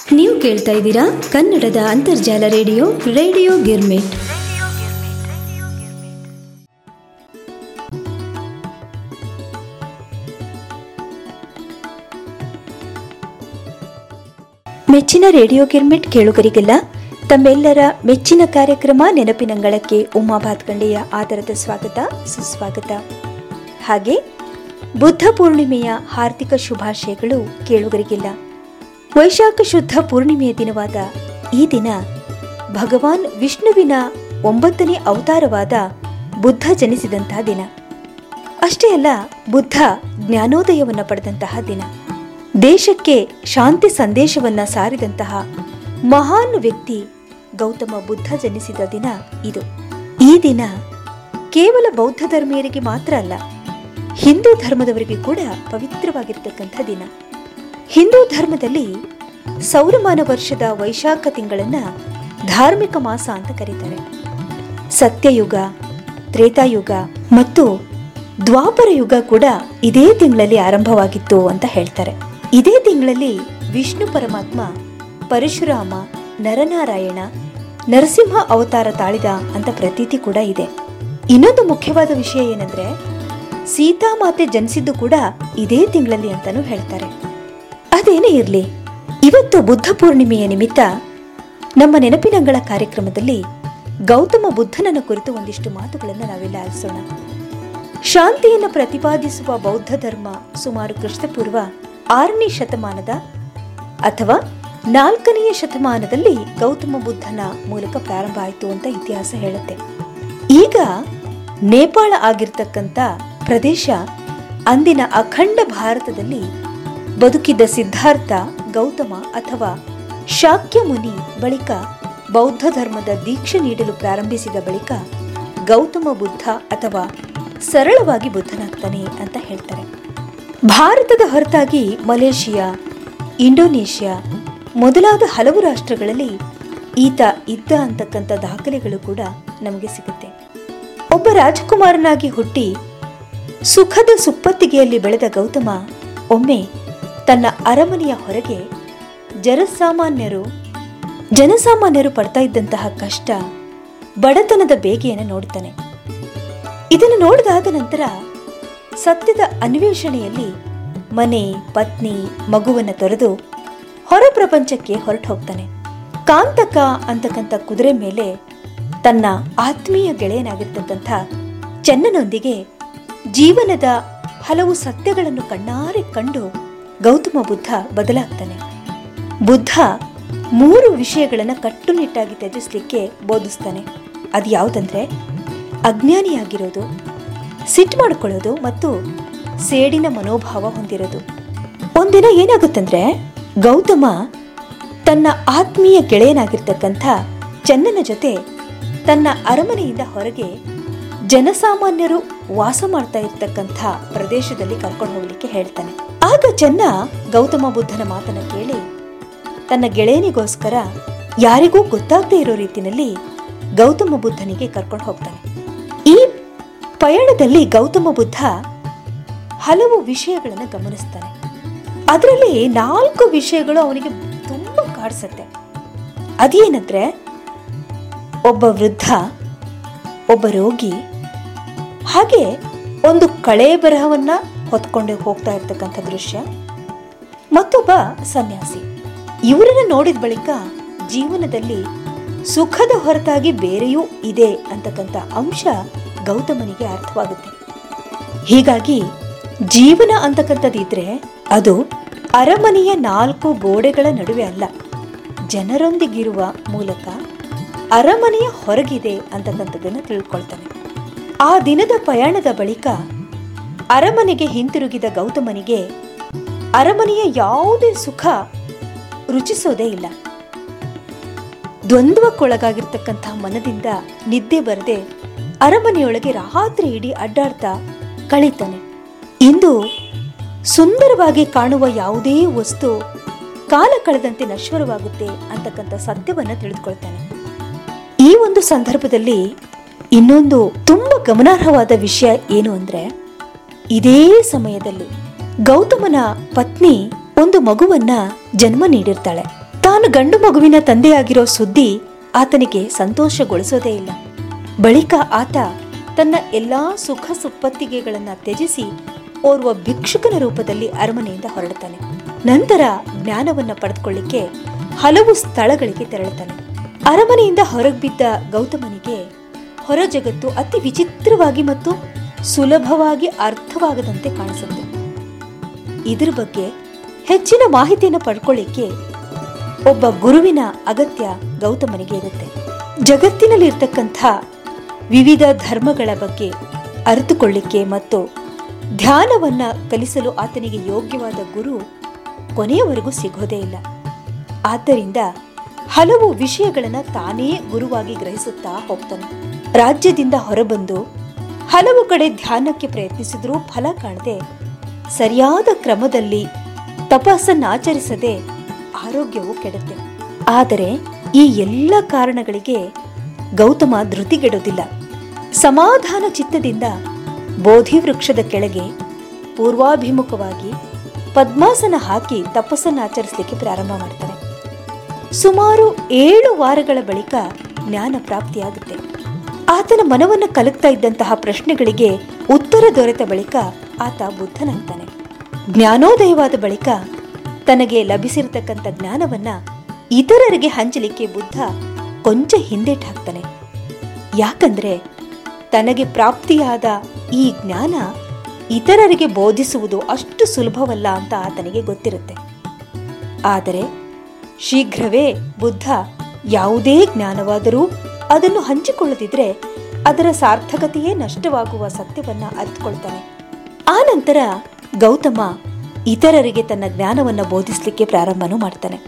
ನೀವು ಕೇಳ್ತಾ ಇದ್ದೀರಾ ಕನ್ನಡದ ಅಂತರ್ಜಾಲ ರೇಡಿಯೋ ಗಿರ್ಮಿಟ್. ಮೆಚ್ಚಿನ ರೇಡಿಯೋ ಗಿರ್ಮಿಟ್ ಕೇಳುಗರಿಗೆಲ್ಲ ತಮ್ಮೆಲ್ಲರ ಮೆಚ್ಚಿನ ಕಾರ್ಯಕ್ರಮ ನೆನಪಿನಂಗಳಕ್ಕೆ ಉಮಾ ಭಾತ್ಕಂಡೆಯ ಆದರದ ಸ್ವಾಗತ ಸುಸ್ವಾಗತ. ಹಾಗೆ ಬುದ್ಧ ಪೂರ್ಣಿಮೆಯ ಹಾರ್ದಿಕ ಶುಭಾಶಯಗಳು ಕೇಳುಗರಿಗೆಲ್ಲ. ವೈಶಾಖ ಶುದ್ಧ ಪೂರ್ಣಿಮೆಯ ದಿನವಾದ ಈ ದಿನ ಭಗವಾನ್ ವಿಷ್ಣುವಿನ 9ನೇ ಅವತಾರವಾದ ಬುದ್ಧ ಜನಿಸಿದಂತಹ ದಿನ. ಅಷ್ಟೇ ಅಲ್ಲ, ಬುದ್ಧ ಜ್ಞಾನೋದಯವನ್ನು ಪಡೆದಂತಹ ದಿನ, ದೇಶಕ್ಕೆ ಶಾಂತಿ ಸಂದೇಶವನ್ನ ಸಾರಿದಂತಹ ಮಹಾನ್ ವ್ಯಕ್ತಿ ಗೌತಮ ಬುದ್ಧ ಜನಿಸಿದ ದಿನ ಇದು. ಈ ದಿನ ಕೇವಲ ಬೌದ್ಧ ಧರ್ಮೀಯರಿಗೆ ಮಾತ್ರ ಅಲ್ಲ, ಹಿಂದೂ ಧರ್ಮದವರಿಗೆ ಕೂಡ ಪವಿತ್ರವಾಗಿರ್ತಕ್ಕಂಥ ದಿನ. ಹಿಂದೂ ಧರ್ಮದಲ್ಲಿ ಸೌರಮಾನ ವರ್ಷದ ವೈಶಾಖ ತಿಂಗಳನ್ನ ಧಾರ್ಮಿಕ ಮಾಸ ಅಂತ ಕರೀತಾರೆ. ಸತ್ಯಯುಗ, ತ್ರೇತಾಯುಗ ಮತ್ತು ದ್ವಾಪರ ಯುಗ ಕೂಡ ಇದೇ ತಿಂಗಳಲ್ಲಿ ಆರಂಭವಾಗಿತ್ತು ಅಂತ ಹೇಳ್ತಾರೆ. ಇದೇ ತಿಂಗಳಲ್ಲಿ ವಿಷ್ಣು ಪರಮಾತ್ಮ ಪರಶುರಾಮ, ನರನಾರಾಯಣ, ನರಸಿಂಹ ಅವತಾರ ತಾಳಿದ ಅಂತ ಪ್ರತೀತಿ ಕೂಡ ಇದೆ. ಇನ್ನೊಂದು ಮುಖ್ಯವಾದ ವಿಷಯ ಏನಂದ್ರೆ, ಸೀತಾಮಾತೆ ಜನಿಸಿದ್ದು ಕೂಡ ಇದೇ ತಿಂಗಳಲ್ಲಿ ಅಂತಾನೂ ಹೇಳ್ತಾರೆ. ಅದೇನೇ ಇರಲಿ, ಇವತ್ತು ಬುದ್ಧ ಪೂರ್ಣಿಮೆಯ ನಿಮಿತ್ತ ನಮ್ಮ ನೆನಪಿನಂಗಳ ಕಾರ್ಯಕ್ರಮದಲ್ಲಿ ಗೌತಮ ಬುದ್ಧನನ್ನು ಕುರಿತು ಒಂದಿಷ್ಟು ಮಾತುಗಳನ್ನು ನಾವೆಲ್ಲ ಆಲಿಸೋಣ. ಶಾಂತಿಯನ್ನು ಪ್ರತಿಪಾದಿಸುವ ಬೌದ್ಧ ಧರ್ಮ ಸುಮಾರು ಕ್ರಿಸ್ತಪೂರ್ವ 6ನೇ ಶತಮಾನದ ಅಥವಾ 4ನೇ ಶತಮಾನದಲ್ಲಿ ಗೌತಮ ಬುದ್ಧನ ಮೂಲಕ ಪ್ರಾರಂಭ ಆಯಿತು ಅಂತ ಇತಿಹಾಸ ಹೇಳುತ್ತೆ. ಈಗ ನೇಪಾಳ ಆಗಿರ್ತಕ್ಕಂಥ ಪ್ರದೇಶ ಅಂದಿನ ಅಖಂಡ ಭಾರತದಲ್ಲಿ ಬದುಕಿದ್ದ ಸಿದ್ಧಾರ್ಥ ಗೌತಮ ಅಥವಾ ಶಾಕ್ಯ ಮುನಿ ಬಳಿಕ ಬೌದ್ಧ ಧರ್ಮದ ದೀಕ್ಷೆ ನೀಡಲು ಪ್ರಾರಂಭಿಸಿದ ಬಳಿಕ ಗೌತಮ ಬುದ್ಧ ಅಥವಾ ಸರಳವಾಗಿ ಬುದ್ಧನಾಗ್ತಾನೆ ಅಂತ ಹೇಳ್ತಾರೆ. ಭಾರತದ ಹೊರತಾಗಿ ಮಲೇಷಿಯಾ, ಇಂಡೋನೇಷ್ಯಾ ಮೊದಲಾದ ಹಲವು ರಾಷ್ಟ್ರಗಳಲ್ಲಿ ಈತ ಇದ್ದ ಅಂತಕ್ಕಂಥ ದಾಖಲೆಗಳು ಕೂಡ ನಮಗೆ ಸಿಗುತ್ತೆ. ಒಬ್ಬ ರಾಜಕುಮಾರನಾಗಿ ಹುಟ್ಟಿ ಸುಖದ ಸುಪ್ಪತ್ತಿಗೆಯಲ್ಲಿ ಬೆಳೆದ ಗೌತಮ ಒಮ್ಮೆ ತನ್ನ ಅರಮನೆಯ ಹೊರಗೆ ಜನಸಾಮಾನ್ಯರು ಪಡ್ತಾ ಇದ್ದಂತಹ ಕಷ್ಟ, ಬಡತನದ ಬೇಗೆಯನ್ನು ನೋಡ್ತಾನೆ. ಇದನ್ನು ನೋಡಿದಾದ ನಂತರ ಸತ್ಯದ ಅನ್ವೇಷಣೆಯಲ್ಲಿ ಮನೆ, ಪತ್ನಿ, ಮಗುವನ್ನು ತೊರೆದು ಹೊರ ಪ್ರಪಂಚಕ್ಕೆ ಹೊರಟು ಹೋಗ್ತಾನೆ. ಕಾಂತಕ ಅಂತಕ್ಕಂಥ ಕುದುರೆ ಮೇಲೆ ತನ್ನ ಆತ್ಮೀಯ ಗೆಳೆಯನಾಗಿರ್ತಕ್ಕಂಥ ಚೆನ್ನನೊಂದಿಗೆ ಜೀವನದ ಹಲವು ಸತ್ಯಗಳನ್ನು ಕಣ್ಣಾರೆ ಕಂಡು ಗೌತಮ ಬುದ್ಧ ಬದಲಾಗ್ತಾನೆ. ಬುದ್ಧ 3 ವಿಷಯಗಳನ್ನು ಕಟ್ಟುನಿಟ್ಟಾಗಿ ತ್ಯಜಿಸಲಿಕ್ಕೆ ಬೋಧಿಸ್ತಾನೆ. ಅದು ಯಾವುದಂದ್ರೆ, ಅಜ್ಞಾನಿಯಾಗಿರೋದು, ಸಿಟ್ಟು ಮಾಡ್ಕೊಳ್ಳೋದು ಮತ್ತು ಸೇಡಿನ ಮನೋಭಾವ ಹೊಂದಿರೋದು. ಒಂದಿನ ಏನಾಗುತ್ತಂದ್ರೆ, ಗೌತಮ ತನ್ನ ಆತ್ಮೀಯ ಗೆಳೆಯನಾಗಿರ್ತಕ್ಕಂಥ ಚೆನ್ನನ ಜೊತೆ ತನ್ನ ಅರಮನೆಯಿಂದ ಹೊರಗೆ ಜನಸಾಮಾನ್ಯರು ವಾಸ ಮಾಡ್ತಾ ಇರ್ತಕ್ಕಂಥ ಪ್ರದೇಶದಲ್ಲಿ ಕರ್ಕೊಂಡು ಹೋಗ್ಲಿಕ್ಕೆ ಹೇಳ್ತಾನೆ. ಆಗ ಚೆನ್ನ ಗೌತಮ ಬುದ್ಧನ ಮಾತನ್ನ ಕೇಳಿ ತನ್ನ ಗೆಳೆಯನಿಗೋಸ್ಕರ ಯಾರಿಗೂ ಗೊತ್ತಾಗದೇ ಇರೋ ರೀತಿಯಲ್ಲಿ ಗೌತಮ ಬುದ್ಧನಿಗೆ ಕರ್ಕೊಂಡು ಹೋಗ್ತಾನೆ. ಈ ಪಯಣದಲ್ಲಿ ಗೌತಮ ಬುದ್ಧ ಹಲವು ವಿಷಯಗಳನ್ನು ಗಮನಿಸ್ತಾನೆ. ಅದರಲ್ಲಿ 4 ವಿಷಯಗಳು ಅವನಿಗೆ ತುಂಬಾ ಕಾಡಿಸುತ್ತೆ. ಅದೇನಂದ್ರೆ, ಒಬ್ಬ ವೃದ್ಧ, ಒಬ್ಬ ರೋಗಿ, ಹಾಗೆ ಒಂದು ಕಳೆ ಬರಹವನ್ನ ಹೊತ್ಕೊಂಡು ಹೋಗ್ತಾ ಇರ್ತಕ್ಕಂಥ ದೃಶ್ಯ, ಮತ್ತೊಬ್ಬ ಸನ್ಯಾಸಿ. ಇವರನ್ನ ನೋಡಿದ ಬಳಿಕ ಜೀವನದಲ್ಲಿ ಸುಖದ ಹೊರತಾಗಿ ಬೇರೆಯೂ ಇದೆ ಅಂತಕ್ಕಂಥ ಅಂಶ ಗೌತಮನಿಗೆ ಅರ್ಥವಾಗುತ್ತೆ. ಹೀಗಾಗಿ ಜೀವನ ಅಂತಕ್ಕಂಥದ್ದಿದ್ರೆ ಅದು ಅರಮನೆಯ 4 ಗೋಡೆಗಳ ನಡುವೆ ಅಲ್ಲ, ಜನರೊಂದಿಗಿರುವ ಮೂಲಕ ಅರಮನೆಯ ಹೊರಗಿದೆ ಅಂತಕ್ಕಂಥದ್ದನ್ನು ತಿಳ್ಕೊಳ್ತಾನೆ. ಆ ದಿನದ ಪ್ರಯಾಣದ ಬಳಿಕ ಅರಮನೆಗೆ ಹಿಂತಿರುಗಿದ ಗೌತಮನಿಗೆ ಅರಮನೆಯ ಯಾವುದೇ ಸುಖ ರುಚಿಸೋದೇ ಇಲ್ಲ. ದ್ವಂದ್ವಕ್ಕೊಳಗಾಗಿರ್ತಕ್ಕಂಥ ಮನದಿಂದ ನಿದ್ದೆ ಬರದೆ ಅರಮನೆಯೊಳಗೆ ರಾತ್ರಿ ಇಡೀ ಅಡ್ಡಾಡ್ತಾ ಕಳೀತಾನೆ. ಇಂದು ಸುಂದರವಾಗಿ ಕಾಣುವ ಯಾವುದೇ ವಸ್ತು ಕಾಲ ಕಳೆದಂತೆ ನಶ್ವರವಾಗುತ್ತೆ ಅಂತಕ್ಕಂಥ ಸತ್ಯವನ್ನು ತಿಳಿದುಕೊಳ್ತಾನೆ. ಈ ಒಂದು ಸಂದರ್ಭದಲ್ಲಿ ಇನ್ನೊಂದು ತುಂಬಾ ಗಮನಾರ್ಹವಾದ ವಿಷಯ ಏನು ಅಂದ್ರೆ, ಇದೇ ಸಮಯದಲ್ಲಿ ಗೌತಮನ ಪತ್ನಿ ಒಂದು ಮಗುವನ್ನ ಜನ್ಮ ನೀಡಿರ್ತಾಳೆ. ತಾನು ತಾನು ಗಂಡು ಮಗುವಿನ ತಂದೆಯಾಗಿರೋ ಸುದ್ದಿ ಆತನಿಗೆ ಸಂತೋಷಗೊಳಿಸೋದೇ ಇಲ್ಲ. ಬಳಿಕ ಆತ ತನ್ನ ಎಲ್ಲಾ ಸುಖ ಸುಪ್ಪತ್ತಿಗೆಗಳನ್ನ ತ್ಯಜಿಸಿ ಓರ್ವ ಭಿಕ್ಷುಕನ ರೂಪದಲ್ಲಿ ಅರಮನೆಯಿಂದ ಹೊರಡ್ತಾನೆ. ನಂತರ ಜ್ಞಾನವನ್ನ ಪಡೆದುಕೊಳ್ಳಿಕ್ಕೆ ಹಲವು ಸ್ಥಳಗಳಿಗೆ ತೆರಳುತ್ತಾನೆ. ಅರಮನೆಯಿಂದ ಹೊರಬಿದ್ದ ಗೌತಮನಿಗೆ ಹೊರ ಜಗತ್ತು ಅತಿ ವಿಚಿತ್ರವಾಗಿ ಮತ್ತು ಸುಲಭವಾಗಿ ಅರ್ಥವಾಗದಂತೆ ಕಾಣಿಸುತ್ತೆ. ಇದ್ರ ಬಗ್ಗೆ ಹೆಚ್ಚಿನ ಮಾಹಿತಿಯನ್ನು ಪಡ್ಕೊಳ್ಳಿಕ್ಕೆ ಒಬ್ಬ ಗುರುವಿನ ಅಗತ್ಯ ಗೌತಮನಿಗೆ ಇರುತ್ತೆ. ಜಗತ್ತಿನಲ್ಲಿ ಇರ್ತಕ್ಕಂಥ ವಿವಿಧ ಧರ್ಮಗಳ ಬಗ್ಗೆ ಅರಿತುಕೊಳ್ಳಿಕ್ಕೆ ಮತ್ತು ಧ್ಯಾನವನ್ನ ಕಲಿಸಲು ಆತನಿಗೆ ಯೋಗ್ಯವಾದ ಗುರು ಕೊನೆಯವರೆಗೂ ಸಿಗೋದೇ ಇಲ್ಲ. ಆದ್ದರಿಂದ ಹಲವು ವಿಷಯಗಳನ್ನ ತಾನೇ ಗುರುವಾಗಿ ಗ್ರಹಿಸುತ್ತಾ ಹೋಗ್ತಾನೆ. ರಾಜ್ಯದಿಂದ ಹೊರಬಂದು ಹಲವು ಕಡೆ ಧ್ಯಾನಕ್ಕೆ ಪ್ರಯತ್ನಿಸಿದ್ರೂ ಫಲ ಕಾಣದೆ, ಸರಿಯಾದ ಕ್ರಮದಲ್ಲಿ ತಪಸ್ಸನ್ನಾಚರಿಸದೆ ಆರೋಗ್ಯವು ಕೆಡುತ್ತೆ. ಆದರೆ ಈ ಎಲ್ಲ ಕಾರಣಗಳಿಗೆ ಗೌತಮ ಧೃತಿಗೆಡೋದಿಲ್ಲ. ಸಮಾಧಾನ ಚಿತ್ತದಿಂದ ಬೋಧಿ ವೃಕ್ಷದ ಕೆಳಗೆ ಪೂರ್ವಾಭಿಮುಖವಾಗಿ ಪದ್ಮಾಸನ ಹಾಕಿ ತಪಸ್ಸನ್ನಾಚರಿಸಲಿಕ್ಕೆ ಪ್ರಾರಂಭ ಮಾಡ್ತಾನೆ. ಸುಮಾರು 7 ವಾರಗಳ ಬಳಿಕ ಜ್ಞಾನ ಪ್ರಾಪ್ತಿಯಾಗುತ್ತೆ. ಆತನ ಮನವನ್ನು ಕಲಕ್ತಾ ಇದ್ದಂತಹ ಪ್ರಶ್ನೆಗಳಿಗೆ ಉತ್ತರ ದೊರೆತ ಬಳಿಕ ಆತ ಬುದ್ಧನಾಗ್ತಾನೆ. ಜ್ಞಾನೋದಯವಾದ ಬಳಿಕ ತನಗೆ ಲಭಿಸಿರತಕ್ಕಂಥ ಜ್ಞಾನವನ್ನ ಇತರರಿಗೆ ಹಂಚಲಿಕ್ಕೆ ಬುದ್ಧ ಕೊಂಚ ಹಿಂದೇಟು ಹಾಕ್ತಾನೆ. ಯಾಕಂದ್ರೆ ತನಗೆ ಪ್ರಾಪ್ತಿಯಾದ ಈ ಜ್ಞಾನ ಇತರರಿಗೆ ಬೋಧಿಸುವುದು ಅಷ್ಟು ಸುಲಭವಲ್ಲ ಅಂತ ಆತನಿಗೆ ಗೊತ್ತಿರುತ್ತೆ. ಆದರೆ ಶೀಘ್ರವೇ ಬುದ್ಧ ಯಾವುದೇ ಜ್ಞಾನವಾದರೂ ಅದನ್ನು ಹಂಚಿಕೊಳ್ಳದಿದ್ರೆ ಅದರ ಸಾರ್ಥಕತೆಯೇ ನಷ್ಟವಾಗುವ ಸತ್ಯವನ್ನ ಅರಿತುಕೊಳ್ತಾನೆ. ಆ ನಂತರ ಗೌತಮ ಇತರರಿಗೆ ತನ್ನ ಜ್ಞಾನವನ್ನ ಬೋಧಿಸಲಿಕ್ಕೆ ಪ್ರಾರಂಭನೂ ಮಾಡ್ತಾನೆ.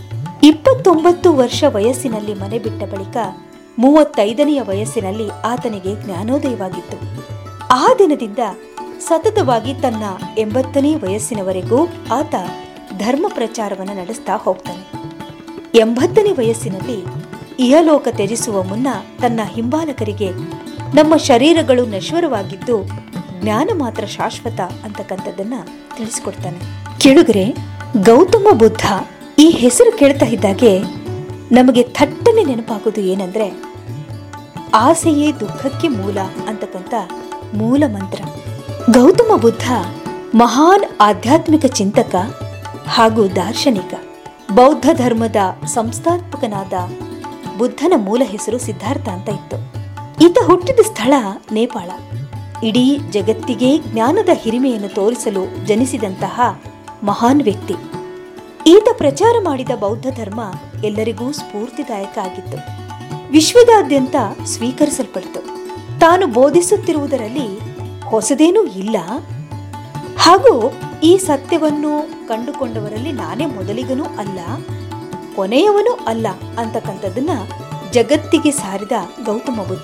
29 ವರ್ಷ ವಯಸ್ಸಿನಲ್ಲಿ ಮನೆ ಬಿಟ್ಟ ಬಳಿಕ 35ನೆಯ ವಯಸ್ಸಿನಲ್ಲಿ ಆತನಿಗೆ ಜ್ಞಾನೋದಯವಾಗಿತ್ತು. ಆ ದಿನದಿಂದ ಸತತವಾಗಿ ತನ್ನ 80ನೇ ವಯಸ್ಸಿನವರೆಗೂ ಆತ ಧರ್ಮ ಪ್ರಚಾರವನ್ನು ನಡೆಸ್ತಾ ಹೋಗ್ತಾನೆ. 80ನೇ ವಯಸ್ಸಿನಲ್ಲಿ ಇಹಲೋಕ ತ್ಯಜಿಸುವ ಮುನ್ನ ತನ್ನ ಹಿಂಬಾಲಕರಿಗೆ ನಮ್ಮ ಶರೀರಗಳು ನಶ್ವರವಾಗಿದ್ದು ಜ್ಞಾನ ಮಾತ್ರ ಶಾಶ್ವತ ಅಂತಕ್ಕಂಥದ್ದನ್ನ ತಿಳಿಸಿಕೊಡ್ತಾನೆ. ಕೇಳುಗರೆ, ಗೌತಮ ಬುದ್ಧ ಈ ಹೆಸರು ಕೇಳ್ತಾ ಇದ್ದಾಗೆ ನಮಗೆ ಥಟ್ಟನೆ ನೆನಪಾಗೋದು ಏನಂದ್ರೆ, ಆಸೆಯೇ ದುಃಖಕ್ಕೆ ಮೂಲ ಅಂತಕ್ಕಂಥ ಮೂಲ ಮಂತ್ರ. ಗೌತಮ ಬುದ್ಧ ಮಹಾನ್ ಆಧ್ಯಾತ್ಮಿಕ ಚಿಂತಕ ಹಾಗೂ ದಾರ್ಶನಿಕ. ಬೌದ್ಧ ಧರ್ಮದ ಸಂಸ್ಥಾಪಕನಾದ ಬುದ್ಧನ ಮೂಲ ಹೆಸರು ಸಿದ್ಧಾರ್ಥ ಅಂತ ಇತ್ತು. ಈತ ಹುಟ್ಟಿದ ಸ್ಥಳ ನೇಪಾಳ. ಇಡೀ ಜಗತ್ತಿಗೆ ಜ್ಞಾನದ ಹಿರಿಮೆಯನ್ನು ತೋರಿಸಲು ಜನಿಸಿದಂತಹ ಮಹಾನ್ ವ್ಯಕ್ತಿ. ಈತ ಪ್ರಚಾರ ಮಾಡಿದ ಬೌದ್ಧ ಧರ್ಮ ಎಲ್ಲರಿಗೂ ಸ್ಫೂರ್ತಿದಾಯಕ ಆಗಿತ್ತು. ವಿಶ್ವದಾದ್ಯಂತ ಸ್ವೀಕರಿಸಲ್ಪಟ್ಟಿತು. ತಾನು ಬೋಧಿಸುತ್ತಿರುವುದರಲ್ಲಿ ಹೊಸದೇನೂ ಇಲ್ಲ, ಹಾಗೂ ಈ ಸತ್ಯವನ್ನು ಕಂಡುಕೊಂಡವರಲ್ಲಿ ನಾನೇ ಮೊದಲಿಗನೂ ಅಲ್ಲ, ಕೊನೆಯವನೂ ಅಲ್ಲ ಅಂತಕ್ಕಂಥದ್ದನ್ನ ಜಗತ್ತಿಗೆ ಸಾರಿದ ಗೌತಮ ಬುದ್ಧ.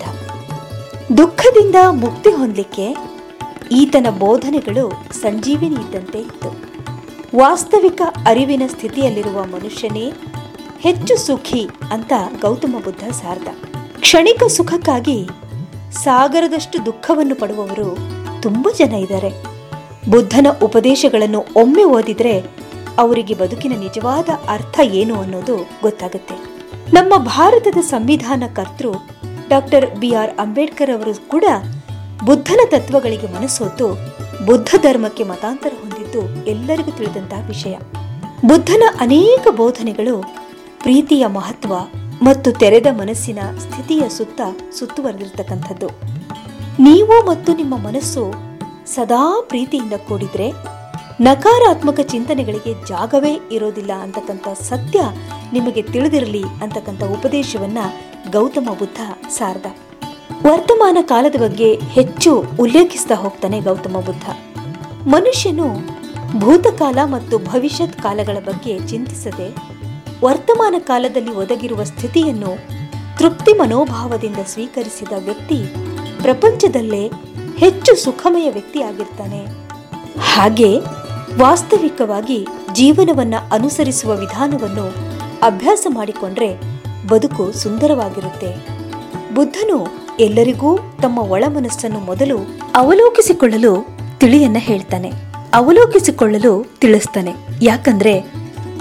ದುಃಖದಿಂದ ಮುಕ್ತಿ ಹೊಂದಲಿಕ್ಕೆ ಈತನ ಬೋಧನೆಗಳು ಸಂಜೀವಿನಿ ಇದ್ದಂತೆ ಇತ್ತು. ವಾಸ್ತವಿಕ ಅರಿವಿನ ಸ್ಥಿತಿಯಲ್ಲಿರುವ ಮನುಷ್ಯನೇ ಹೆಚ್ಚು ಸುಖಿ ಅಂತ ಗೌತಮ ಬುದ್ಧ ಸಾರ್ದ. ಕ್ಷಣಿಕ ಸುಖಕ್ಕಾಗಿ ಸಾಗರದಷ್ಟು ದುಃಖವನ್ನು ಪಡುವವರು ತುಂಬಾ ಜನ ಇದ್ದಾರೆ. ಬುದ್ಧನ ಉಪದೇಶಗಳನ್ನು ಒಮ್ಮೆ ಓದಿದ್ರೆ ಅವರಿಗೆ ಬದುಕಿನ ನಿಜವಾದ ಅರ್ಥ ಏನು ಅನ್ನೋದು ಗೊತ್ತಾಗುತ್ತೆ. ನಮ್ಮ ಭಾರತದ ಸಂವಿಧಾನ ಕರ್ತೃ ಡಾಕ್ಟರ್ BR ಅಂಬೇಡ್ಕರ್ ಅವರು ಕೂಡ ಬುದ್ಧನ ತತ್ವಗಳಿಗೆ ಮನಸೋತು ಬುದ್ಧ ಧರ್ಮಕ್ಕೆ ಮತಾಂತರ ಹೊಂದಿದ್ದು ಎಲ್ಲರಿಗೂ ತಿಳಿದಂತಹ ವಿಷಯ. ಬುದ್ಧನ ಅನೇಕ ಬೋಧನೆಗಳು ಪ್ರೀತಿಯ ಮಹತ್ವ ಮತ್ತು ತೆರೆದ ಮನಸ್ಸಿನ ಸ್ಥಿತಿಯ ಸುತ್ತುವರೆದಿರ್ತಕ್ಕಂಥದ್ದು. ನೀವು ಮತ್ತು ನಿಮ್ಮ ಮನಸ್ಸು ಸದಾ ಪ್ರೀತಿಯಿಂದ ಕೂಡಿದ್ರೆ ನಕಾರಾತ್ಮಕ ಚಿಂತನೆಗಳಿಗೆ ಜಾಗವೇ ಇರೋದಿಲ್ಲ ಅಂತಕ್ಕಂಥ ಸತ್ಯ ನಿಮಗೆ ತಿಳಿದಿರಲಿ ಅಂತಕ್ಕಂಥ ಉಪದೇಶವನ್ನ ಗೌತಮ ಬುದ್ಧ ಸಾರ್ದ. ವರ್ತಮಾನ ಕಾಲದ ಬಗ್ಗೆ ಹೆಚ್ಚು ಉಲ್ಲೇಖಿಸ್ತಾ ಹೋಗ್ತಾನೆ ಗೌತಮ ಬುದ್ಧ. ಮನುಷ್ಯನು ಭೂತಕಾಲ ಮತ್ತು ಭವಿಷ್ಯತ್ ಕಾಲಗಳ ಬಗ್ಗೆ ಚಿಂತಿಸದೆ ವರ್ತಮಾನ ಕಾಲದಲ್ಲಿ ಒದಗಿರುವ ಸ್ಥಿತಿಯನ್ನು ತೃಪ್ತಿ ಮನೋಭಾವದಿಂದ ಸ್ವೀಕರಿಸಿದ ವ್ಯಕ್ತಿ ಪ್ರಪಂಚದಲ್ಲೇ ಹೆಚ್ಚು ಸುಖಮಯ ವ್ಯಕ್ತಿಯಾಗಿರ್ತಾನೆ. ಹಾಗೆ ವಾಸ್ತವಿಕವಾಗಿ ಜೀವನವನ್ನ ಅನುಸರಿಸುವ ವಿಧಾನವನ್ನು ಅಭ್ಯಾಸ ಮಾಡಿಕೊಂಡ್ರೆ ಬದುಕು ಸುಂದರವಾಗಿರುತ್ತೆ. ಬುದ್ಧನು ಎಲ್ಲರಿಗೂ ತಮ್ಮ ಒಳ ಮನಸ್ಸನ್ನು ಮೊದಲು ಅವಲೋಕಿಸಿಕೊಳ್ಳಲು ತಿಳಿಯನ್ನ ಹೇಳ್ತಾನೆ, ಅವಲೋಕಿಸಿಕೊಳ್ಳಲು ತಿಳಿಸ್ತಾನೆ. ಯಾಕಂದ್ರೆ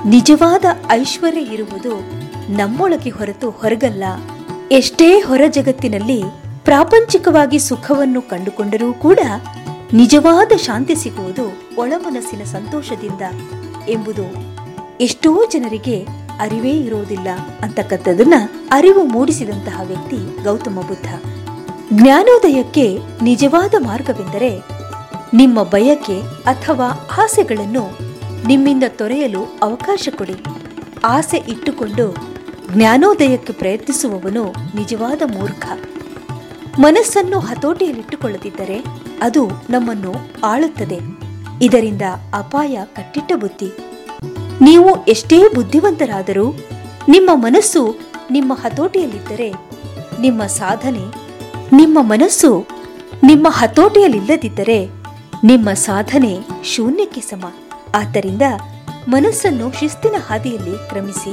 ನಿಜವಾದ ಐಶ್ವರ್ಯ ಇರುವುದು ನಮ್ಮೊಳಗೆ ಹೊರತು ಹೊರಗಲ್ಲ. ಎಷ್ಟೇ ಹೊರ ಜಗತ್ತಿನಲ್ಲಿ ಪ್ರಾಪಂಚಿಕವಾಗಿ ಸುಖವನ್ನು ಕಂಡುಕೊಂಡರೂ ಕೂಡ ನಿಜವಾದ ಶಾಂತಿ ಸಿಗುವುದು ಒಳಮನಸ್ಸಿನ ಸಂತೋಷದಿಂದ ಎಂಬುದು ಎಷ್ಟೋ ಜನರಿಗೆ ಅರಿವೇ ಇರೋದಿಲ್ಲ ಅಂತಕ್ಕಂಥದನ್ನ ಅರಿವು ಮೂಡಿಸಿದಂತಹ ವ್ಯಕ್ತಿ ಗೌತಮ ಬುದ್ಧ. ಜ್ಞಾನೋದಯಕ್ಕೆ ನಿಜವಾದ ಮಾರ್ಗವೆಂದರೆ ನಿಮ್ಮ ಬಯಕೆ ಅಥವಾ ಆಸೆಗಳನ್ನು ನಿಮ್ಮಿಂದ ತೊರೆಯಲು ಅವಕಾಶ ಕೊಡಿ. ಆಸೆ ಇಟ್ಟುಕೊಂಡು ಜ್ಞಾನೋದಯಕ್ಕೆ ಪ್ರಯತ್ನಿಸುವವನು ನಿಜವಾದ ಮೂರ್ಖ. ಮನಸ್ಸನ್ನು ಹತೋಟಿಯಲ್ಲಿಟ್ಟುಕೊಳ್ಳದಿದ್ದರೆ ಅದು ನಮ್ಮನ್ನು ಆಳುತ್ತದೆ. ಇದರಿಂದ ಅಪಾಯ ಕಟ್ಟಿಟ್ಟ ಬುದ್ಧಿ. ನೀವು ಎಷ್ಟೇ ಬುದ್ಧಿವಂತರಾದರೂ ನಿಮ್ಮ ಮನಸ್ಸು ನಿಮ್ಮ ಹತೋಟಿಯಲ್ಲಿದ್ದರೆ ನಿಮ್ಮ ಸಾಧನೆ, ನಿಮ್ಮ ಮನಸ್ಸು ನಿಮ್ಮ ಹತೋಟಿಯಲ್ಲಿಲ್ಲದಿದ್ದರೆ ನಿಮ್ಮ ಸಾಧನೆ ಶೂನ್ಯಕ್ಕೆ ಸಮ. ಆದ್ದರಿಂದ ಮನಸ್ಸನ್ನು ಶಿಸ್ತಿನ ಹಾದಿಯಲ್ಲಿ ಕ್ರಮಿಸಿ.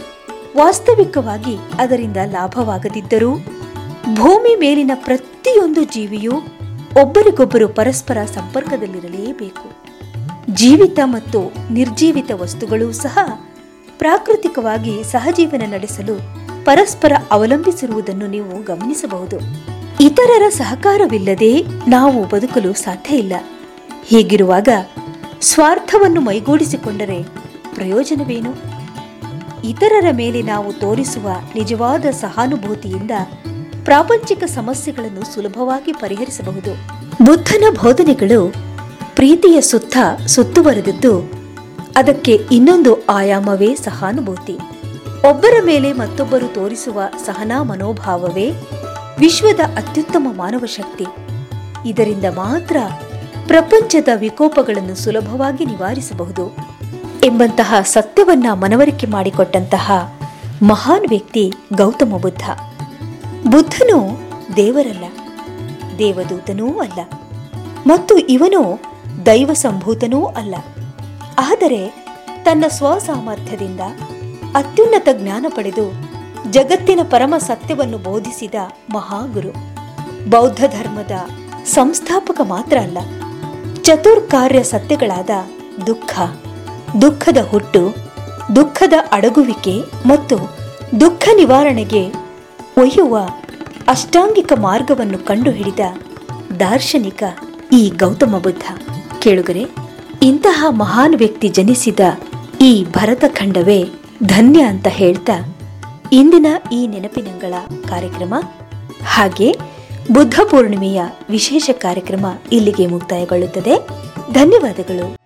ವಾಸ್ತವಿಕವಾಗಿ ಅದರಿಂದ ಲಾಭವಾಗದಿದ್ದರೂ ಭೂಮಿ ಮೇಲಿನ ಪ್ರತಿಯೊಂದು ಜೀವಿಯೂ ಒಬ್ಬರಿಗೊಬ್ಬರು ಪರಸ್ಪರ ಸಂಪರ್ಕದಲ್ಲಿರಲೇಬೇಕು. ಜೀವಿತ ಮತ್ತು ನಿರ್ಜೀವಿತ ವಸ್ತುಗಳೂ ಸಹ ಪ್ರಾಕೃತಿಕವಾಗಿ ಸಹಜೀವನ ನಡೆಸಲು ಪರಸ್ಪರ ಅವಲಂಬಿಸಿರುವುದನ್ನು ನೀವು ಗಮನಿಸಬಹುದು. ಇತರರ ಸಹಕಾರವಿಲ್ಲದೆ ನಾವು ಬದುಕಲು ಸಾಧ್ಯ ಇಲ್ಲ. ಹೀಗಿರುವಾಗ ಸ್ವಾರ್ಥವನ್ನು ಮೈಗೂಡಿಸಿಕೊಂಡರೆ ಪ್ರಯೋಜನವೇನು? ಇತರರ ಮೇಲೆ ನಾವು ತೋರಿಸುವ ನಿಜವಾದ ಸಹಾನುಭೂತಿಯಿಂದ ಪ್ರಾಪಂಚಿಕ ಸಮಸ್ಯೆಗಳನ್ನು ಸುಲಭವಾಗಿ ಪರಿಹರಿಸಬಹುದು. ಬುದ್ಧನ ಬೋಧನೆಗಳು ಪ್ರೀತಿಯ ಸುತ್ತ ಸುತ್ತುವರೆದಿದ್ದು ಅದಕ್ಕೆ ಇನ್ನೊಂದು ಆಯಾಮವೇ ಸಹಾನುಭೂತಿ. ಒಬ್ಬರ ಮೇಲೆ ಮತ್ತೊಬ್ಬರು ತೋರಿಸುವ ಸಹನಾ ಮನೋಭಾವವೇ ವಿಶ್ವದ ಅತ್ಯುತ್ತಮ ಮಾನವ ಶಕ್ತಿ. ಇದರಿಂದ ಮಾತ್ರ ಪ್ರಪಂಚದ ವಿಕೋಪಗಳನ್ನು ಸುಲಭವಾಗಿ ನಿವಾರಿಸಬಹುದು ಎಂಬಂತಹ ಸತ್ಯವನ್ನ ಮನವರಿಕೆ ಮಾಡಿಕೊಟ್ಟಂತಹ ಮಹಾನ್ ವ್ಯಕ್ತಿ ಗೌತಮ ಬುದ್ಧ. ಬುದ್ಧನು ದೇವರಲ್ಲ, ದೇವದೂತನೂ ಅಲ್ಲ, ಮತ್ತು ಇವನು ದೈವ ಸಂಭೂತನೂ ಅಲ್ಲ. ಆದರೆ ತನ್ನ ಸ್ವಸಾಮರ್ಥ್ಯದಿಂದ ಅತ್ಯುನ್ನತ ಜ್ಞಾನ ಪಡೆದು ಜಗತ್ತಿನ ಪರಮ ಸತ್ಯವನ್ನು ಬೋಧಿಸಿದ ಮಹಾಗುರು. ಬೌದ್ಧ ಧರ್ಮದ ಸಂಸ್ಥಾಪಕ ಮಾತ್ರ ಅಲ್ಲ, ಚತುರ್ಕಾರ್ಯ ಸತ್ಯಗಳಾದ ದುಃಖ, ದುಃಖದ ಹುಟ್ಟು, ದುಃಖದ ಅಡಗುವಿಕೆ ಮತ್ತು ದುಃಖ ನಿವಾರಣೆಗೆ ಒಯ್ಯುವ ಅಷ್ಟಾಂಗಿಕ ಮಾರ್ಗವನ್ನು ಕಂಡುಹಿಡಿದ ದಾರ್ಶನಿಕ ಈ ಗೌತಮ ಬುದ್ಧ. ಕೇಳುಗರೆ, ಇಂತಹ ಮಹಾನ್ ವ್ಯಕ್ತಿ ಜನಿಸಿದ ಈ ಭರತಖಂಡವೇ ಧನ್ಯ ಅಂತ ಹೇಳ್ತಾ ಇಂದಿನ ಈ ನೆನಪಿನಂಗಳ ಕಾರ್ಯಕ್ರಮ ಹಾಗೆ ಬುದ್ಧ ಪೂರ್ಣಿಮೆಯ ವಿಶೇಷ ಕಾರ್ಯಕ್ರಮ ಇಲ್ಲಿಗೆ ಮುಕ್ತಾಯಗೊಳ್ಳುತ್ತದೆ. ಧನ್ಯವಾದಗಳು.